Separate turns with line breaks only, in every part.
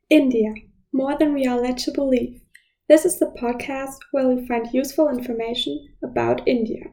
India, more than we are led to believe. This is the podcast where we find useful information about India.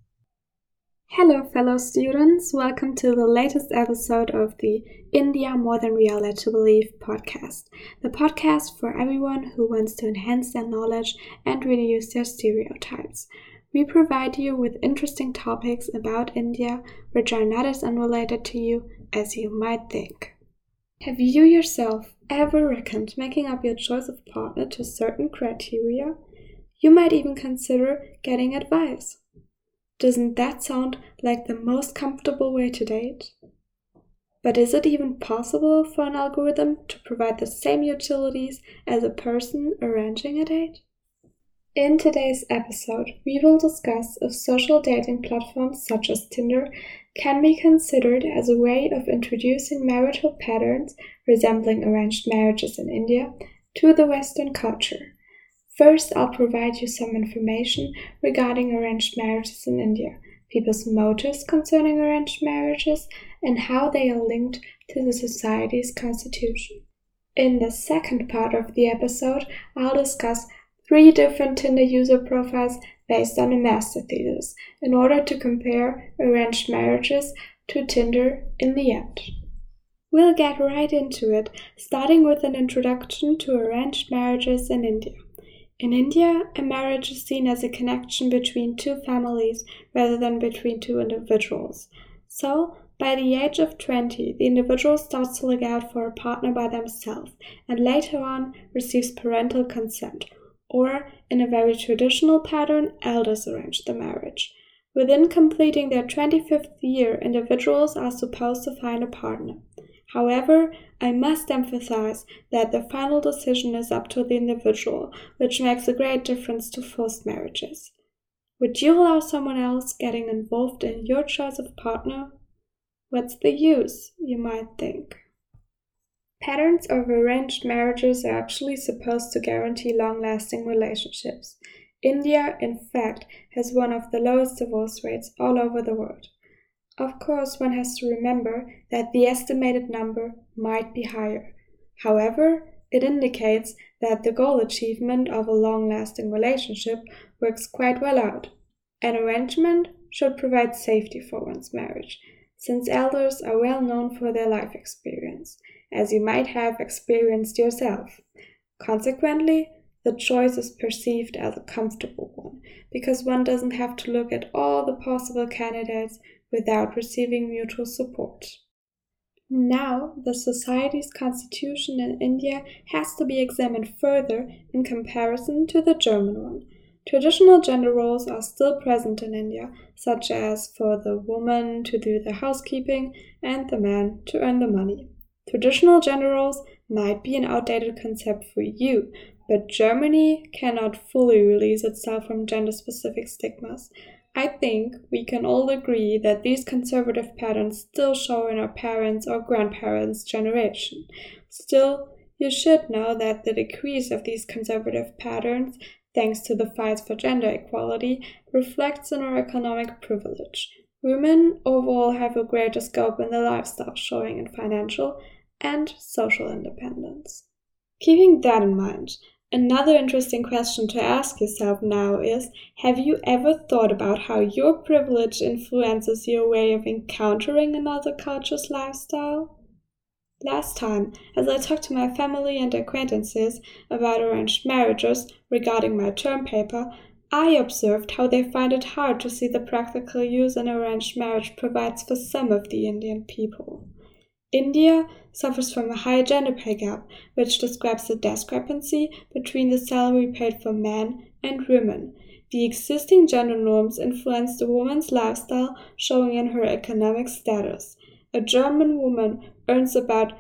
Hello, fellow students. Welcome to the latest episode of the India More Than We Are Led to Believe podcast. The podcast for everyone who wants to enhance their knowledge and reduce their stereotypes. We provide you with interesting topics about India which are not as unrelated to you as you might think. Have you yourself ever reckoned making up your choice of partner to certain criteria? You might even consider getting advice. Doesn't that sound like the most comfortable way to date? But is it even possible for an algorithm to provide the same utilities as a person arranging a date? In today's episode, we will discuss if social dating platforms such as Tinder can be considered as a way of introducing marital patterns resembling arranged marriages in India to the Western culture. First, I'll provide you some information regarding arranged marriages in India, people's motives concerning arranged marriages, and how they are linked to the society's constitution. In the second part of the episode, I'll discuss 3 different Tinder user profiles based on a master thesis in order to compare arranged marriages to Tinder in the end. We'll get right into it, starting with an introduction to arranged marriages in India. In India, a marriage is seen as a connection between 2 families rather than between 2 individuals. So, by the age of 20, the individual starts to look out for a partner by themselves and later on receives parental consent. Or, in a very traditional pattern, elders arrange the marriage. Within completing their 25th year, individuals are supposed to find a partner. However, I must emphasize that the final decision is up to the individual, which makes a great difference to forced marriages. Would you allow someone else getting involved in your choice of partner? What's the use, you might think? Patterns of arranged marriages are actually supposed to guarantee long-lasting relationships. India, in fact, has one of the lowest divorce rates all over the world. Of course, one has to remember that the estimated number might be higher. However, it indicates that the goal achievement of a long-lasting relationship works quite well out. An arrangement should provide safety for one's marriage, since elders are well known for their life experience, as you might have experienced yourself. Consequently, the choice is perceived as a comfortable one, because one doesn't have to look at all the possible candidates without receiving mutual support. Now, the society's constitution in India has to be examined further in comparison to the German one. Traditional gender roles are still present in India, such as for the woman to do the housekeeping and the man to earn the money. Traditional gender roles might be an outdated concept for you, but Germany cannot fully release itself from gender-specific stigmas. I think we can all agree that these conservative patterns still show in our parents' or grandparents' generation. Still, you should know that the decrease of these conservative patterns, thanks to the fight for gender equality, reflects in our economic privilege. Women overall have a greater scope in their lifestyle, showing in financial and social independence. Keeping that in mind, another interesting question to ask yourself now is, have you ever thought about how your privilege influences your way of encountering another culture's lifestyle? Last time, as I talked to my family and acquaintances about arranged marriages regarding my term paper, I observed how they find it hard to see the practical use an arranged marriage provides for some of the Indian people. India suffers from a high gender pay gap, which describes the discrepancy between the salary paid for men and women. The existing gender norms influence the woman's lifestyle, showing in her economic status. A German woman earns about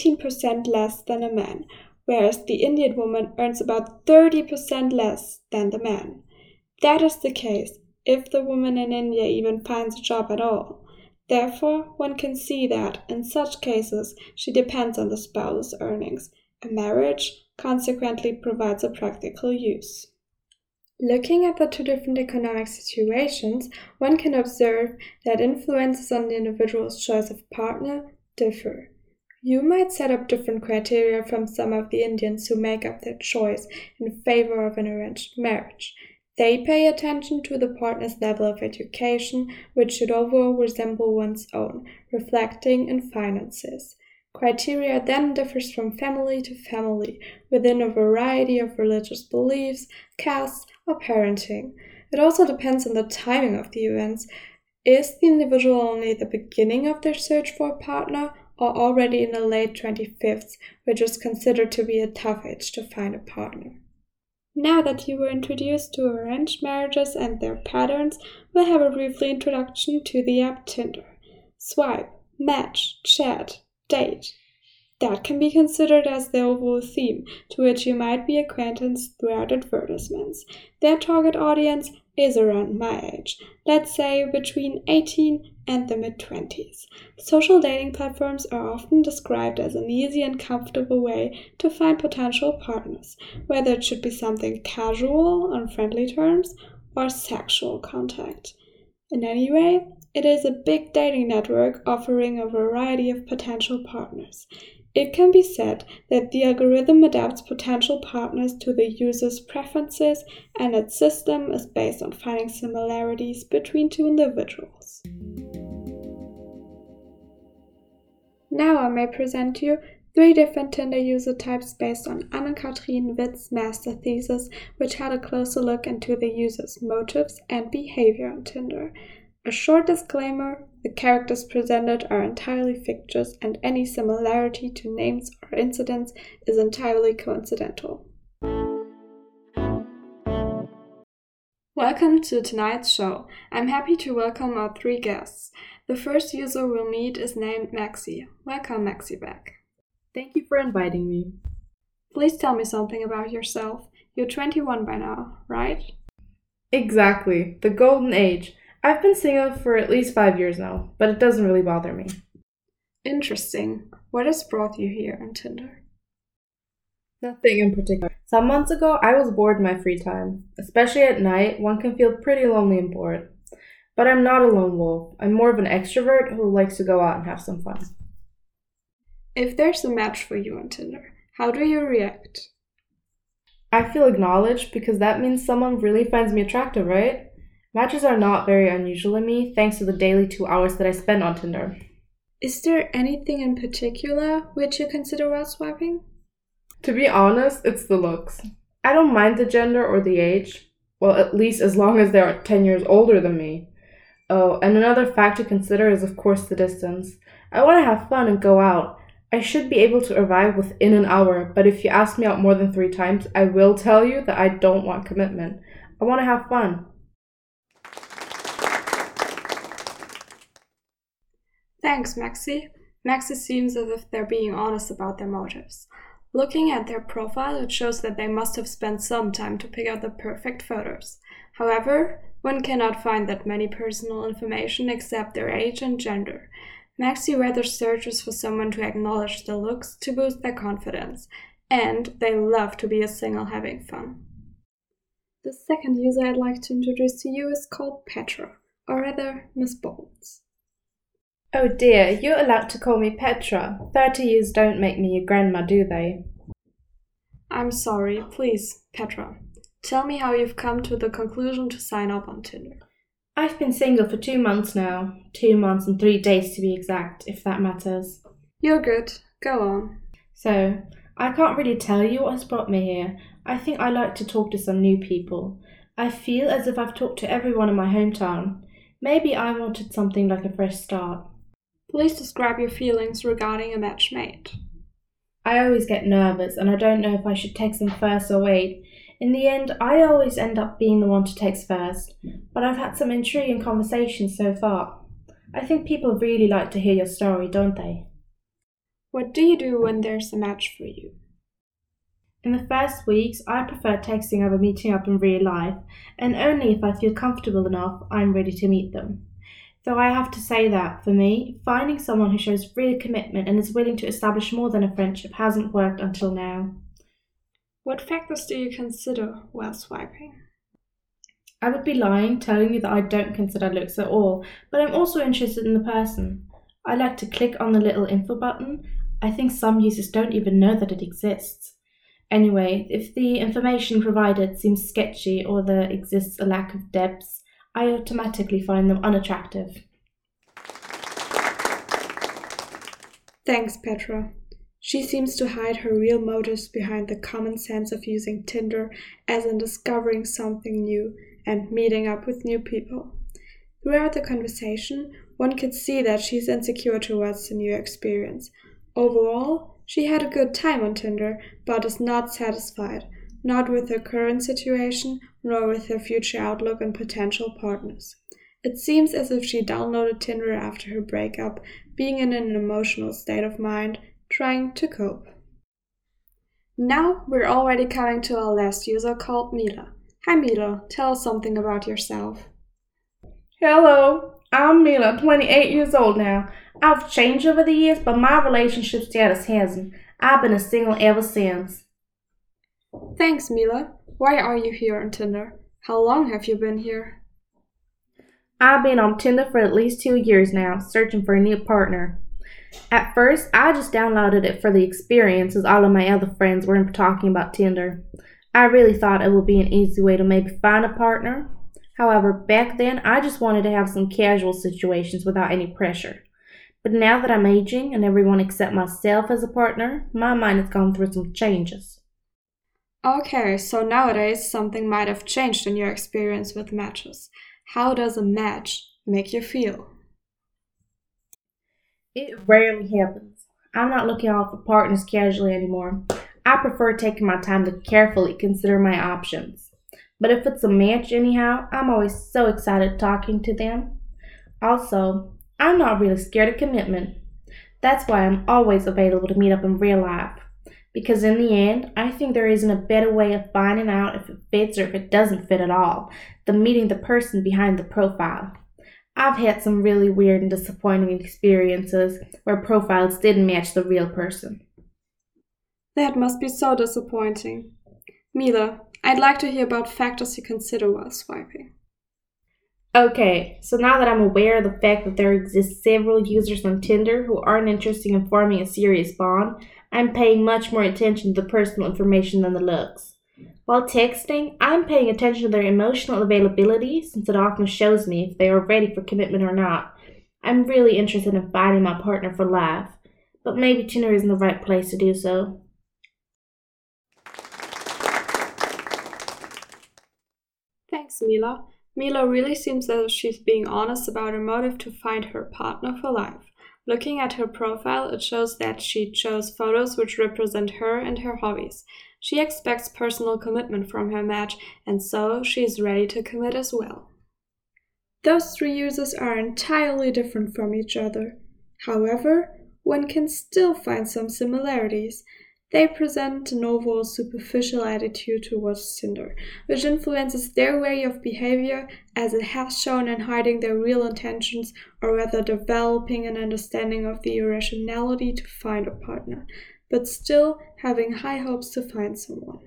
18% less than a man, whereas the Indian woman earns about 30% less than the man. That is the case if the woman in India even finds a job at all. Therefore, one can see that, in such cases, she depends on the spouse's earnings. A marriage, consequently, provides a practical use. Looking at the 2 different economic situations, one can observe that influences on the individual's choice of partner differ. You might set up different criteria from some of the Indians who make up their choice in favor of an arranged marriage. They pay attention to the partner's level of education, which should overall resemble one's own, reflecting in finances. Criteria then differs from family to family, within a variety of religious beliefs, castes, or parenting. It also depends on the timing of the events. Is the individual only at the beginning of their search for a partner, or already in the late 25th, which is considered to be a tough age to find a partner? Now that you were introduced to arranged marriages and their patterns, we'll have a brief introduction to the app Tinder. Swipe, match, chat, date. That can be considered as the overall theme to which you might be acquainted throughout advertisements. Their target audience is around my age, let's say between 18 and the mid-20s. Social dating platforms are often described as an easy and comfortable way to find potential partners, whether it should be something casual on friendly terms or sexual contact. In any way, it is a big dating network offering a variety of potential partners. It can be said that the algorithm adapts potential partners to the user's preferences, and its system is based on finding similarities between two individuals. Now I may present to you 3 different Tinder user types based on Anne-Kathrin Witt's master thesis, which had a closer look into the user's motives and behavior on Tinder. A short disclaimer: the characters presented are entirely fictitious, and any similarity to names or incidents is entirely coincidental. Welcome to tonight's show. I'm happy to welcome our 3 guests. The first user we'll meet is named Maxi. Welcome, Maxi, back.
Thank you for inviting me.
Please tell me something about yourself. You're 21 by now, right?
Exactly, the golden age. I've been single for at least 5 years now, but it doesn't really bother me.
Interesting. What has brought you here on Tinder?
Nothing in particular. Some months ago, I was bored in my free time. Especially at night, one can feel pretty lonely and bored. But I'm not a lone wolf. I'm more of an extrovert who likes to go out and have some fun.
If there's a match for you on Tinder, how do you react?
I feel acknowledged because that means someone really finds me attractive, right? Matches are not very unusual in me, thanks to the daily 2 hours that I spend on Tinder.
Is there anything in particular which you consider while swiping?
To be honest, it's the looks. I don't mind the gender or the age. Well, at least as long as they are 10 years older than me. Oh, and another fact to consider is of course the distance. I want to have fun and go out. I should be able to arrive within an hour, but if you ask me out more than 3 times, I will tell you that I don't want commitment. I want to have fun.
Thanks, Maxi. Maxi seems as if they're being honest about their motives. Looking at their profile, it shows that they must have spent some time to pick out the perfect photos. However, one cannot find that many personal information except their age and gender. Maxi rather searches for someone to acknowledge the looks to boost their confidence, and they love to be a single having fun. The second user I'd like to introduce to you is called Petra, or rather Miss Bolts.
Oh dear, you're allowed to call me Petra. 30 years don't make me your grandma, do they?
I'm sorry, please, Petra. Tell me how you've come to the conclusion to sign up on Tinder.
I've been single for 2 months now. 2 months and 3 days to be exact, if that matters.
You're good. Go on.
So, I can't really tell you what has brought me here. I think I like to talk to some new people. I feel as if I've talked to everyone in my hometown. Maybe I wanted something like a fresh start.
Please describe your feelings regarding a match made.
I always get nervous and I don't know if I should text them first or wait. In the end, I always end up being the one to text first, but I've had some intriguing conversations so far. I think people really like to hear your story, don't they?
What do you do when there's a match for you?
In the first weeks, I prefer texting over meeting up in real life, and only if I feel comfortable enough, I'm ready to meet them. Though I have to say that, for me, finding someone who shows real commitment and is willing to establish more than a friendship hasn't worked until now.
What factors do you consider while swiping?
I would be lying telling you that I don't consider looks at all, but I'm also interested in the person. I like to click on the little info button. I think some users don't even know that it exists. Anyway, if the information provided seems sketchy or there exists a lack of depth, I automatically find them unattractive.
Thanks, Petra. She seems to hide her real motives behind the common sense of using Tinder, as in discovering something new and meeting up with new people. Throughout the conversation, one could see that she's insecure towards the new experience. Overall, she had a good time on Tinder, but is not satisfied, not with her current situation, nor with her future outlook on potential partners. It seems as if she downloaded Tinder after her breakup, being in an emotional state of mind, trying to cope. Now we're already coming to our last user called Mila. Hi Mila, tell us something about yourself.
Hello, I'm Mila, 28 years old now. I've changed over the years, but my relationship status hasn't. I've been a single ever since.
Thanks, Mila. Why are you here on Tinder? How long have you been here?
I've been on Tinder for at least 2 years now, searching for a new partner. At first, I just downloaded it for the experience, as all of my other friends were talking about Tinder. I really thought it would be an easy way to maybe find a partner. However, back then, I just wanted to have some casual situations without any pressure. But now that I'm aging and everyone except myself as a partner, my mind has gone through some changes.
Okay, so nowadays something might have changed in your experience with matches. How does a match make you feel?
It rarely happens. I'm not looking out for partners casually anymore. I prefer taking my time to carefully consider my options. But if it's a match anyhow, I'm always so excited talking to them. Also, I'm not really scared of commitment. That's why I'm always available to meet up in real life. Because in the end, I think there isn't a better way of finding out if it fits or if it doesn't fit at all than meeting the person behind the profile. I've had some really weird and disappointing experiences where profiles didn't match the real person.
That must be so disappointing. Mila, I'd like to hear about factors you consider while swiping.
Okay, so now that I'm aware of the fact that there exist several users on Tinder who aren't interested in forming a serious bond, I'm paying much more attention to the personal information than the looks. While texting, I'm paying attention to their emotional availability since it often shows me if they are ready for commitment or not. I'm really interested in finding my partner for life, but maybe Tinder isn't the right place to do so.
Thanks, Mila. Mila really seems as if she's being honest about her motive to find her partner for life. Looking at her profile, it shows that she chose photos which represent her and her hobbies. She expects personal commitment from her match, and so she is ready to commit as well. Those three users are entirely different from each other. However, one can still find some similarities. They present an overall superficial attitude towards Tinder, which influences their way of behavior as it has shown in hiding their real intentions or rather developing an understanding of the irrationality to find a partner, but still having high hopes to find someone.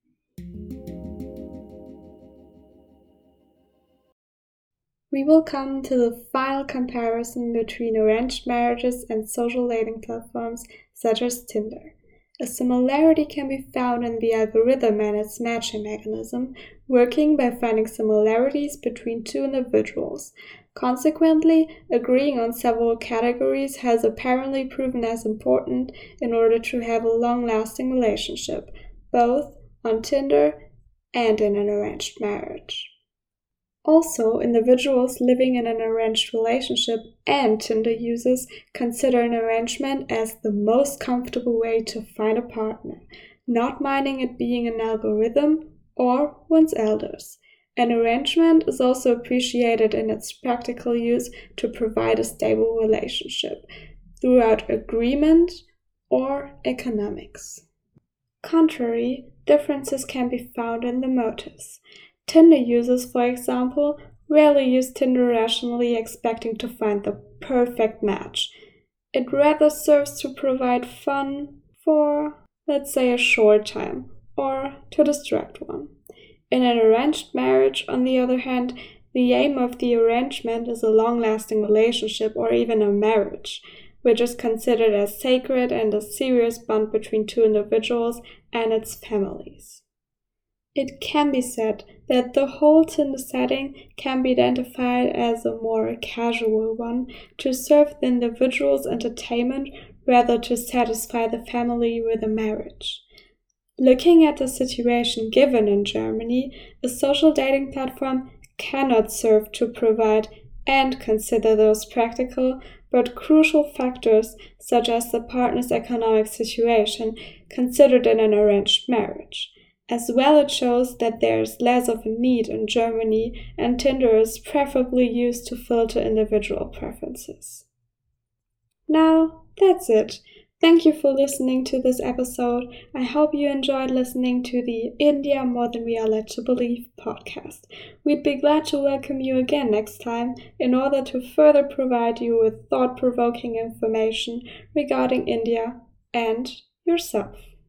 We will come to the final comparison between arranged marriages and social dating platforms such as Tinder. A similarity can be found in the algorithm and its matching mechanism, working by finding similarities between two individuals. Consequently, agreeing on several categories has apparently proven as important in order to have a long-lasting relationship, both on Tinder and in an arranged marriage. Also, individuals living in an arranged relationship and Tinder users consider an arrangement as the most comfortable way to find a partner, not minding it being an algorithm or one's elders. An arrangement is also appreciated in its practical use to provide a stable relationship throughout agreement or economics. Contrary, differences can be found in the motives. Tinder users, for example, rarely use Tinder rationally expecting to find the perfect match. It rather serves to provide fun for, let's say, a short time, or to distract one. In an arranged marriage, on the other hand, the aim of the arrangement is a long-lasting relationship or even a marriage. which is considered as sacred and a serious bond between two individuals and its families. It can be said that the whole Tinder setting can be identified as a more casual one to serve the individual's entertainment rather to satisfy the family with a marriage. Looking at the situation given in Germany, a social dating platform cannot serve to provide and consider those practical but crucial factors such as the partner's economic situation considered in an arranged marriage. As well, it shows that there is less of a need in Germany, and Tinder is preferably used to filter individual preferences. Now, that's it. Thank you for listening to this episode. I hope you enjoyed listening to the India More Than We Are Led to Believe podcast. We'd be glad to welcome you again next time in order to further provide you with thought-provoking information regarding India and yourself.